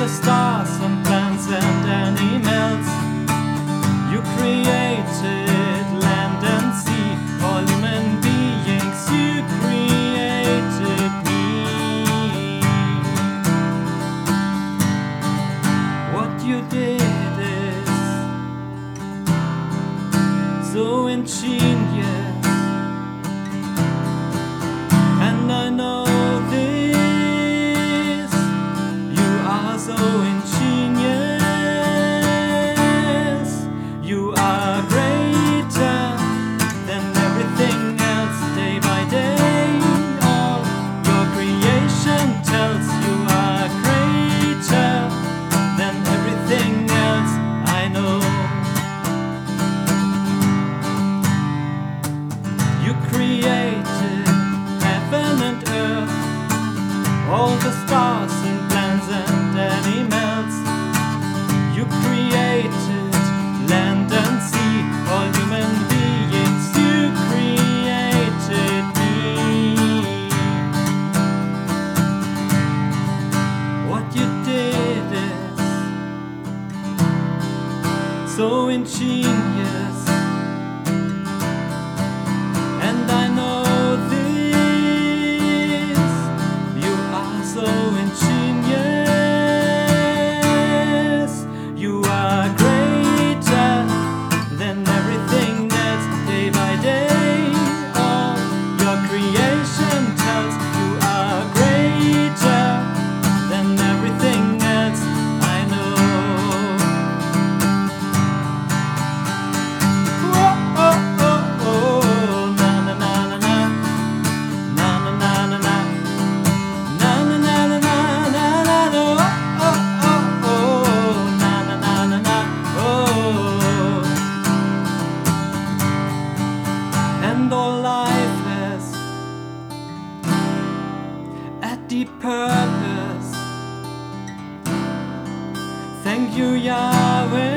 the stars and plants and animals. You created land and sea, all human beings, you created me. What you did is so ingenious, and I know this, you are so ingenious. You are greater than everything else, day by day. All your creation tells you are greater than everything else I know. You created heaven and earth, all the stars and plants and animals. You created land and sea, all human beings, you created me. What you did is so ingenious, and I know this, you are so ingenious. You are greater than everything else, day by day. All your creation tells you are greater than everything else I know. Oh, oh, oh, oh, na na na na na, na na na na na, na na na na na na na na, oh oh oh, na na na na na, oh. And all life has a deep purpose. Thank you, Yahweh.